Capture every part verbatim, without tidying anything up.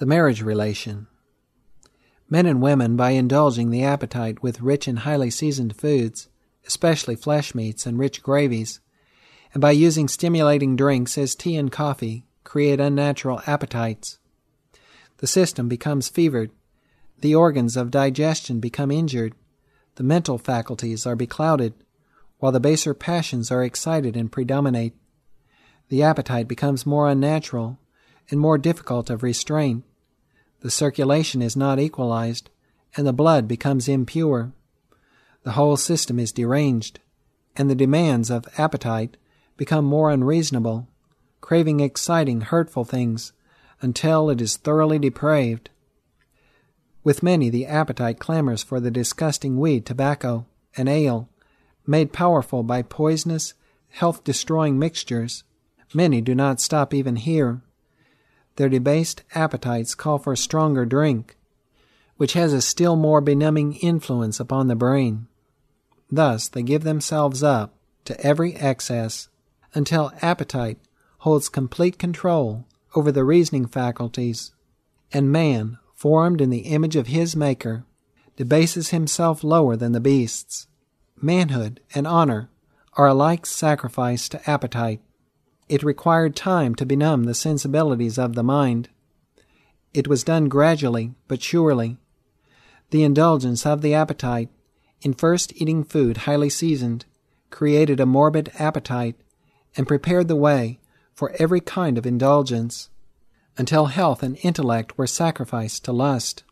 The marriage relation. Men and women, by indulging the appetite with rich and highly seasoned foods, especially flesh meats and rich gravies, and by using stimulating drinks as tea and coffee, create unnatural appetites. The system becomes fevered, the organs of digestion become injured, the mental faculties are beclouded, while the baser passions are excited and predominate. The appetite becomes more unnatural and more difficult of restraint. The circulation is not equalized, and the blood becomes impure. The whole system is deranged, and the demands of appetite become more unreasonable, craving exciting, hurtful things, until it is thoroughly depraved. With many the appetite clamors for the disgusting weed, tobacco, and ale, made powerful by poisonous, health-destroying mixtures. Many do not stop even here. Their debased appetites call for stronger drink, which has a still more benumbing influence upon the brain. Thus they give themselves up to every excess until appetite holds complete control over the reasoning faculties, and man, formed in the image of his Maker, debases himself lower than the beasts. Manhood and honor are alike sacrificed to appetite. It required time to benumb the sensibilities of the mind. It was done gradually but surely. The indulgence of the appetite, in first eating food highly seasoned, created a morbid appetite and prepared the way for every kind of indulgence, until health and intellect were sacrificed to lust.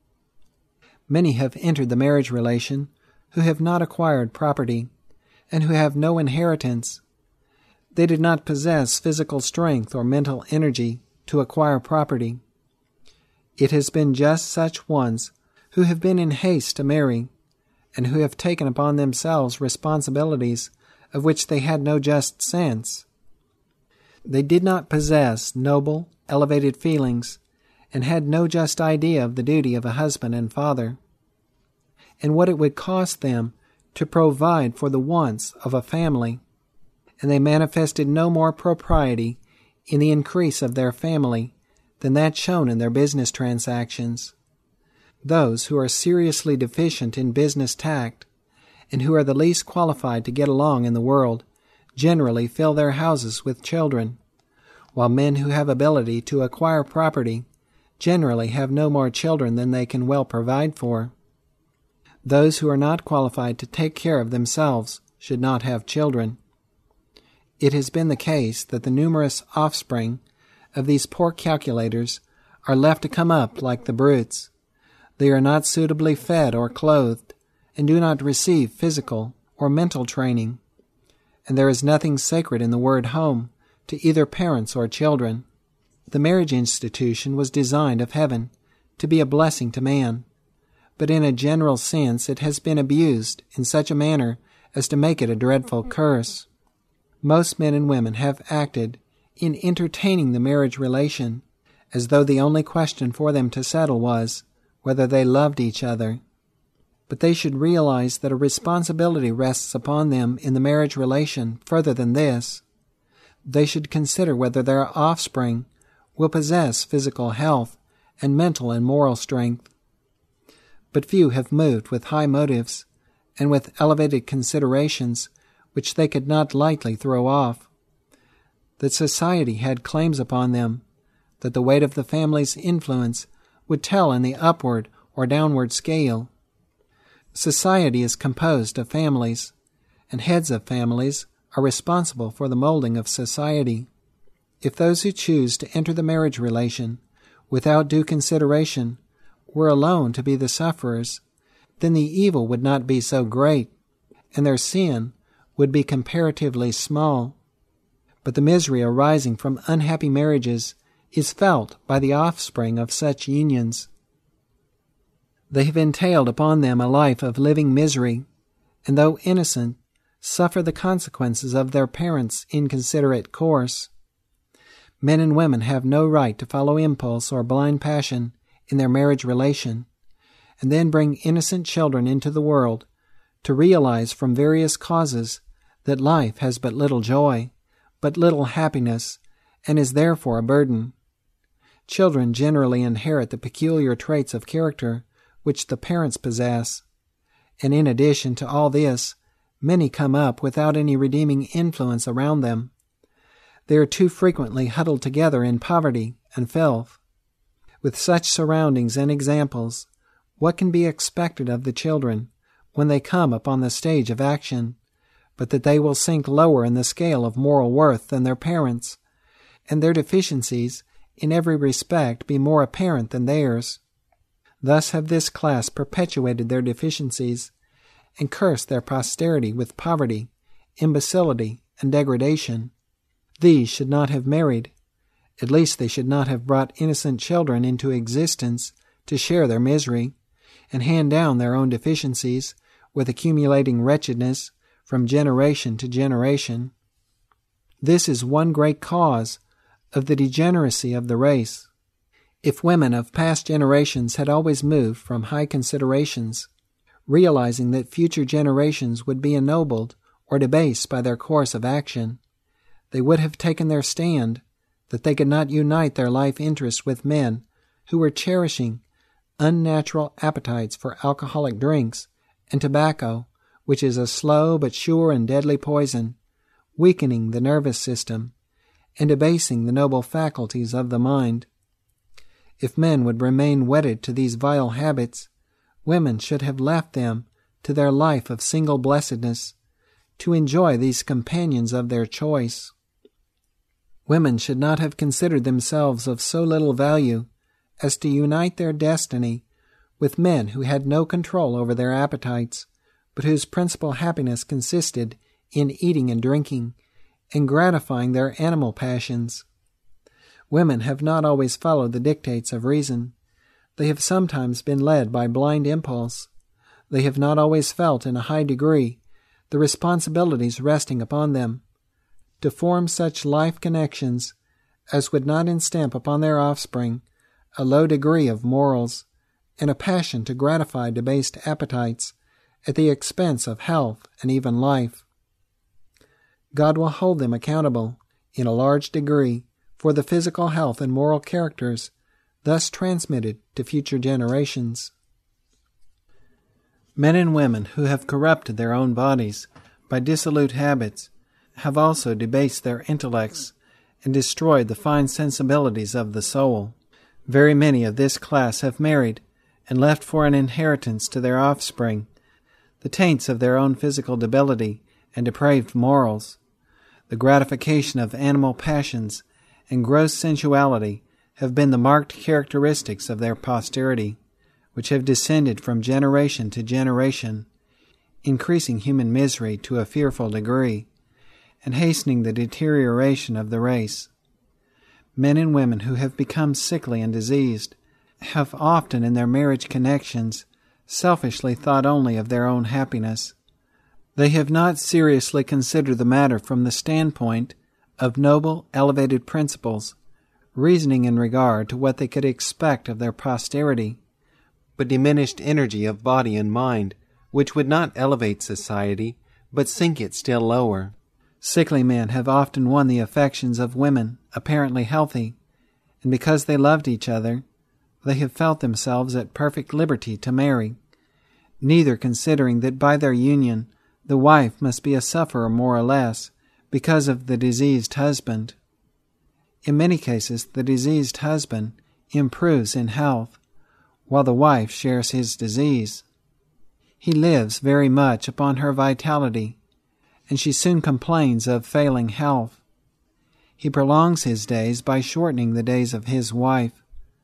Many have entered the marriage relation who have not acquired property, and who have no inheritance. They did not possess physical strength or mental energy to acquire property. It has been just such ones who have been in haste to marry, and who have taken upon themselves responsibilities of which they had no just sense. They did not possess noble, elevated feelings, and had no just idea of the duty of a husband and father, and what it would cost them to provide for the wants of a family, and they manifested no more propriety in the increase of their family than that shown in their business transactions. Those who are seriously deficient in business tact, and who are the least qualified to get along in the world, generally fill their houses with children, while men who have ability to acquire property generally have no more children than they can well provide for. Those who are not qualified to take care of themselves should not have children. It has been the case that the numerous offspring of these poor calculators are left to come up like the brutes. They are not suitably fed or clothed, and do not receive physical or mental training, and there is nothing sacred in the word home to either parents or children. The marriage institution was designed of heaven to be a blessing to man, but in a general sense it has been abused in such a manner as to make it a dreadful curse. Most men and women have acted in entertaining the marriage relation as though the only question for them to settle was whether they loved each other. But they should realize that a responsibility rests upon them in the marriage relation further than this. They should consider whether their offspring will possess physical health and mental and moral strength. But few have moved with high motives and with elevated considerations which they could not lightly throw off. That society had claims upon them, that the weight of the family's influence would tell in the upward or downward scale. Society is composed of families, and heads of families are responsible for the molding of society. If those who choose to enter the marriage relation without due consideration were alone to be the sufferers, then the evil would not be so great, and their sin would be comparatively small. But the misery arising from unhappy marriages is felt by the offspring of such unions. They have entailed upon them a life of living misery, and though innocent, suffer the consequences of their parents' inconsiderate course. Men and women have no right to follow impulse or blind passion in their marriage relation, and then bring innocent children into the world to realize from various causes that life has but little joy, but little happiness, and is therefore a burden. Children generally inherit the peculiar traits of character which the parents possess, and in addition to all this, many come up without any redeeming influence around them. They are too frequently huddled together in poverty and filth. With such surroundings and examples, what can be expected of the children when they come upon the stage of action, but that they will sink lower in the scale of moral worth than their parents, and their deficiencies in every respect be more apparent than theirs? Thus have this class perpetuated their deficiencies, and cursed their posterity with poverty, imbecility, and degradation. These should not have married. At least they should not have brought innocent children into existence to share their misery, and hand down their own deficiencies, with accumulating wretchedness, from generation to generation. This is one great cause of the degeneracy of the race. If women of past generations had always moved from high considerations, realizing that future generations would be ennobled or debased by their course of action, they would have taken their stand that they could not unite their life interests with men who were cherishing unnatural appetites for alcoholic drinks and tobacco, which is a slow but sure and deadly poison, weakening the nervous system and debasing the noble faculties of the mind. If men would remain wedded to these vile habits, women should have left them to their life of single blessedness, to enjoy these companions of their choice. Women should not have considered themselves of so little value as to unite their destiny with men who had no control over their appetites, but whose principal happiness consisted in eating and drinking, and gratifying their animal passions. Women have not always followed the dictates of reason. They have sometimes been led by blind impulse. They have not always felt in a high degree the responsibilities resting upon them, to form such life connections as would not instamp upon their offspring a low degree of morals and a passion to gratify debased appetites at the expense of health and even life. God will hold them accountable, in a large degree, for the physical health and moral characters thus transmitted to future generations. Men and women who have corrupted their own bodies by dissolute habits have also debased their intellects and destroyed the fine sensibilities of the soul. Very many of this class have married and left for an inheritance to their offspring the taints of their own physical debility and depraved morals. The gratification of animal passions and gross sensuality have been the marked characteristics of their posterity, which have descended from generation to generation, increasing human misery to a fearful degree, and hastening the deterioration of the race. Men and women who have become sickly and diseased have often in their marriage connections selfishly thought only of their own happiness. They have not seriously considered the matter from the standpoint of noble, elevated principles, reasoning in regard to what they could expect of their posterity, but diminished energy of body and mind, which would not elevate society, but sink it still lower. Sickly men have often won the affections of women apparently healthy, and because they loved each other, they have felt themselves at perfect liberty to marry, neither considering that by their union the wife must be a sufferer more or less because of the diseased husband. In many cases, the diseased husband improves in health, while the wife shares his disease. He lives very much upon her vitality, and she soon complains of failing health. He prolongs his days by shortening the days of his wife.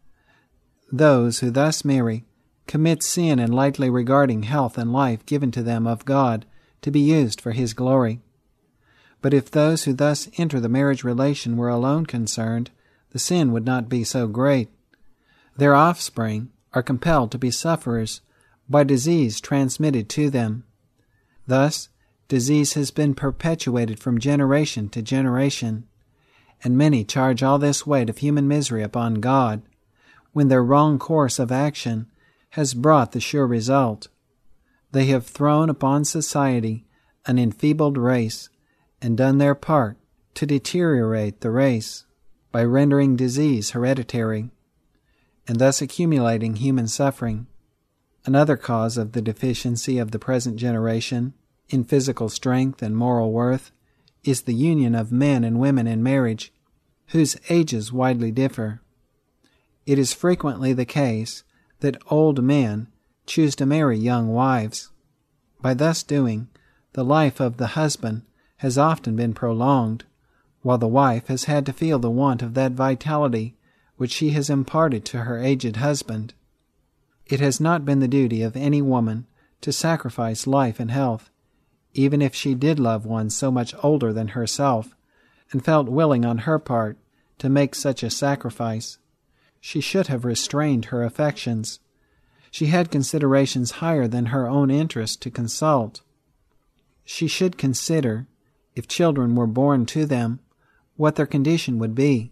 Those who thus marry commit sin in lightly regarding health and life given to them of God to be used for His glory. But if those who thus enter the marriage relation were alone concerned, the sin would not be so great. Their offspring are compelled to be sufferers by disease transmitted to them. Thus, disease has been perpetuated from generation to generation, and many charge all this weight of human misery upon God, when their wrong course of action has brought the sure result. They have thrown upon society an enfeebled race, and done their part to deteriorate the race by rendering disease hereditary. and thus accumulating human suffering. Another cause of the deficiency of the present generation in physical strength and moral worth is the union of men and women in marriage, whose ages widely differ. It is frequently the case that old men choose to marry young wives. By thus doing, the life of the husband has often been prolonged, while the wife has had to feel the want of that vitality which she has imparted to her aged husband. It has not been the duty of any woman to sacrifice life and health, even if she did love one so much older than herself, and felt willing on her part to make such a sacrifice. She should have restrained her affections. She had considerations higher than her own interest to consult. She should consider, if children were born to them, what their condition would be.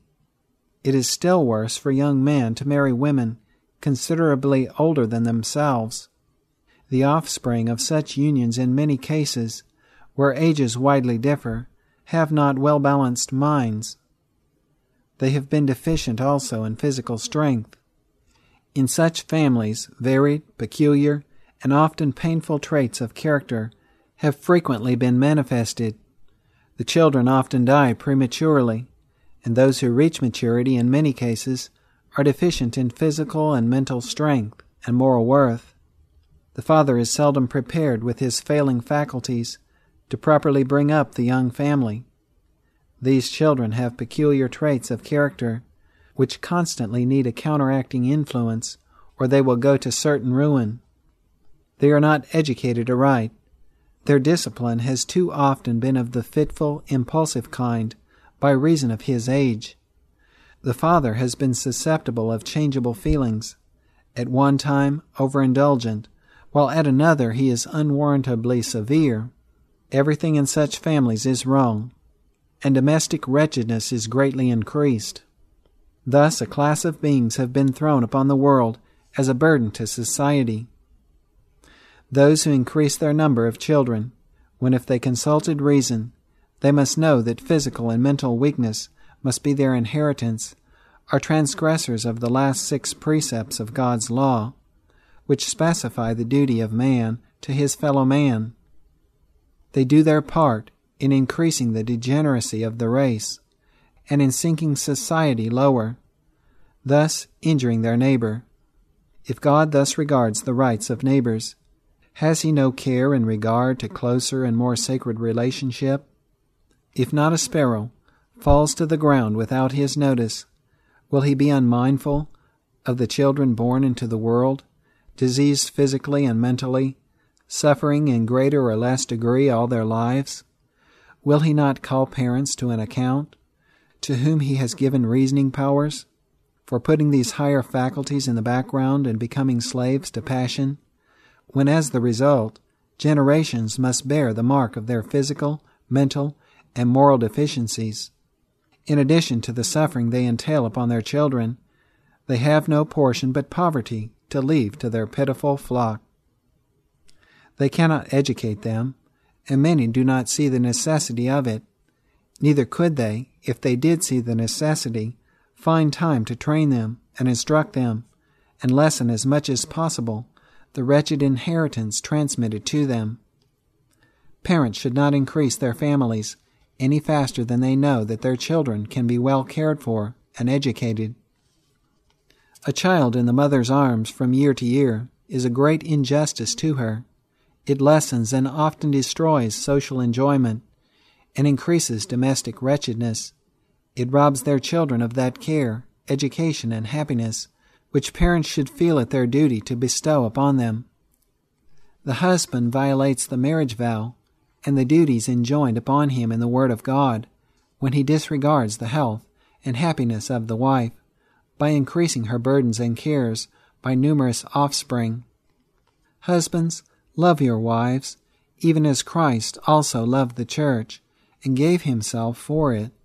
It is still worse for young men to marry women considerably older than themselves. The offspring of such unions in many cases, where ages widely differ, have not well-balanced minds. They have been deficient also in physical strength. In such families, varied, peculiar, and often painful traits of character have frequently been manifested. The children often die prematurely, and those who reach maturity in many cases are deficient in physical and mental strength and moral worth. The father is seldom prepared with his failing faculties to properly bring up the young family. These children have peculiar traits of character which constantly need a counteracting influence, or they will go to certain ruin. They are not educated aright. Their discipline has too often been of the fitful, impulsive kind by reason of his age. The father has been susceptible of changeable feelings, at one time overindulgent, while at another he is unwarrantably severe. Everything in such families is wrong, and domestic wretchedness is greatly increased. Thus a class of beings have been thrown upon the world as a burden to society. Those who increase their number of children, when if they consulted reason, they must know that physical and mental weakness must be their inheritance, are transgressors of the last six precepts of God's law, which specify the duty of man to his fellow man. They do their part in increasing the degeneracy of the race, and in sinking society lower, thus injuring their neighbor. If God thus regards the rights of neighbors, has he no care in regard to closer and more sacred relationship? If not a sparrow falls to the ground without his notice, will he be unmindful of the children born into the world, diseased physically and mentally, suffering in greater or less degree all their lives? Will he not call parents to an account, to whom he has given reasoning powers, for putting these higher faculties in the background and becoming slaves to passion, when as the result, generations must bear the mark of their physical, mental, and moral deficiencies? In addition to the suffering they entail upon their children, they have no portion but poverty to leave to their pitiful flock. They cannot educate them, and many do not see the necessity of it. Neither could they, if they did see the necessity, find time to train them and instruct them, and lessen as much as possible the wretched inheritance transmitted to them. Parents should not increase their families any faster than they know that their children can be well cared for and educated. A child in the mother's arms from year to year is a great injustice to her. It lessens and often destroys social enjoyment and increases domestic wretchedness. It robs their children of that care, education, and happiness which parents should feel it their duty to bestow upon them. The husband violates the marriage vow and the duties enjoined upon him in the Word of God when he disregards the health and happiness of the wife by increasing her burdens and cares by numerous offspring. Husbands, love your wives, even as Christ also loved the church and gave himself for it.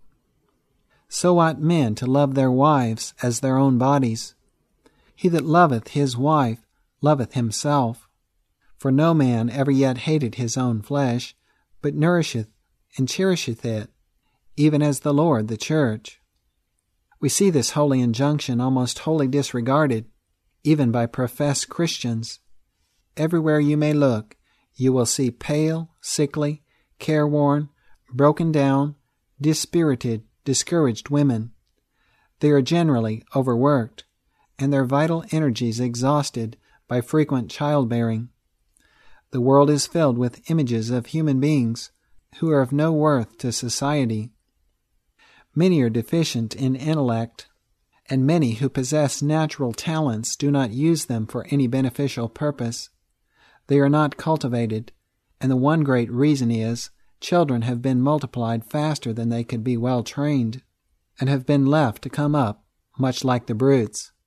So ought men to love their wives as their own bodies. He that loveth his wife loveth himself. For no man ever yet hated his own flesh, but nourisheth and cherisheth it, even as the Lord the church. We see this holy injunction almost wholly disregarded, even by professed Christians. Everywhere you may look, you will see pale, sickly, careworn, broken down, dispirited, discouraged women. They are generally overworked, and their vital energies exhausted by frequent childbearing. The world is filled with images of human beings who are of no worth to society. Many are deficient in intellect, and many who possess natural talents do not use them for any beneficial purpose. They are not cultivated, and the one great reason is children have been multiplied faster than they could be well trained, and have been left to come up much like the brutes.